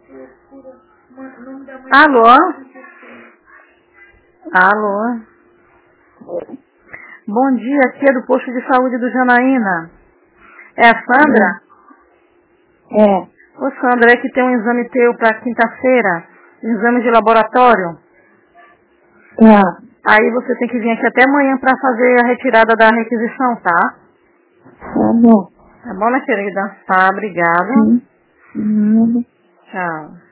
Alô? Alô? Bom dia, aqui é do posto de saúde do Janaína. É a Sandra? É. Ô Sandra, é que tem um exame teu para quinta-feira, exame de laboratório. Aí você tem que vir aqui até amanhã para fazer a retirada da requisição, tá? Tá bom. Tá bom, minha querida? Tá, obrigada. Sim. Tchau.